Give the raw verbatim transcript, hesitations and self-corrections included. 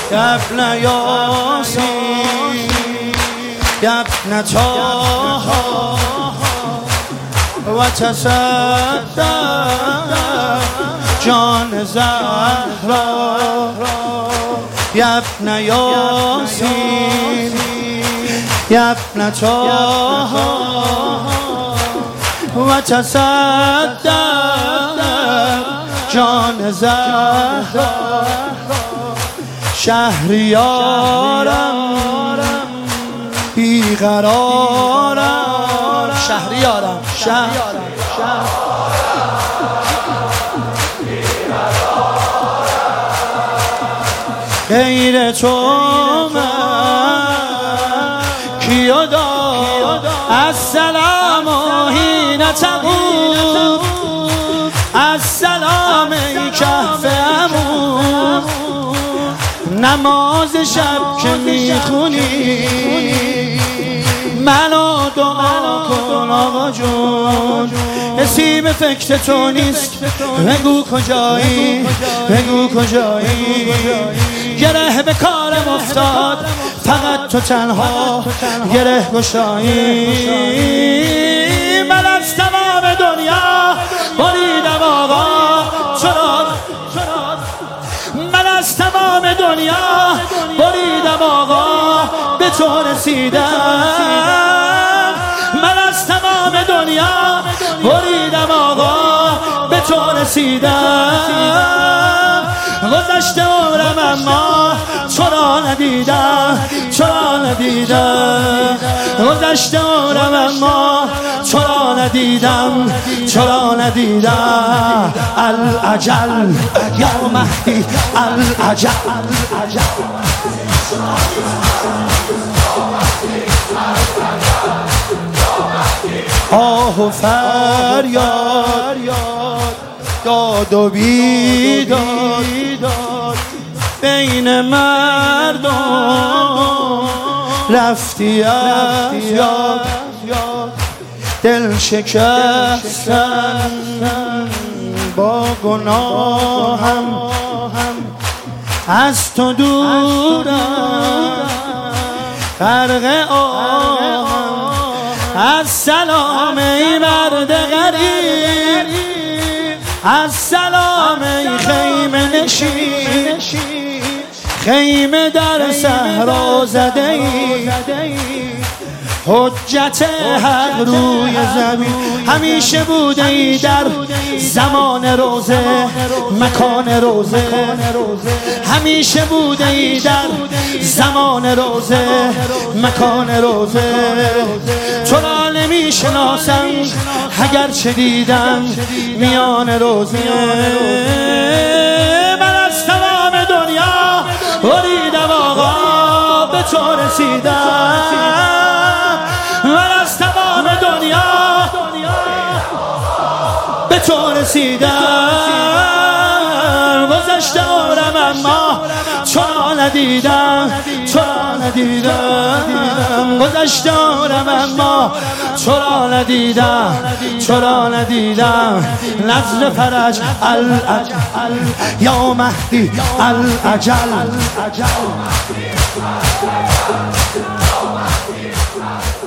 يا ابن ياسين يا ابن طه وتصدق جان زهرا يا ابن ياسين يا ابن طه وتصدق جان زهرا شهریارم بیقرارم شهریارم شهر غیر تو من کیو داد السلام حین تقوم السلام ای کهف عموم نماز شب که میخونی منو دعا کن آقا جون حسی به فکر تو نیست بگو کجایی بگو کجایی گره به کارم افتاد فقط تو تنها گره گشایی من از تمام دنیا بریدم آقا چرا من از تمام دنیا بریدم آقا به تو رسیدم من از تمام دنیا بریدم آقا به تو رسیدم گذشته عمرم اما چرا ندیدم چرا ندیدم گذشته عمرم اما چرا ندیدم چرا ندیدم الاجل یا مهدی الاجل آه و فریاد داد و بیداد بین مردم رفتی از یاد دل شکستن با گناهم از تو دورم غرق آهم از سلام ای مرد غریب از سلام ای خیمه نشین خیمه در صحرا زده ای حجت حق روی زمین همیشه بوده ای در زمان روزه مکان روزه همیشه بوده ای در زمان روزه مکان روزه تو را نمی شناسم اگر چه دیدم میان روزه من از تمام دنیا بریدم آقا به تو رسیدم من از تمام دنیا به تو رسیدم گذشته عمرم اما چرا ندیدم چرا ندیدم گذشته عمرم اما چرا ندیدم چرا ندیدم نظر فرج الاجل یا مهدی الاجل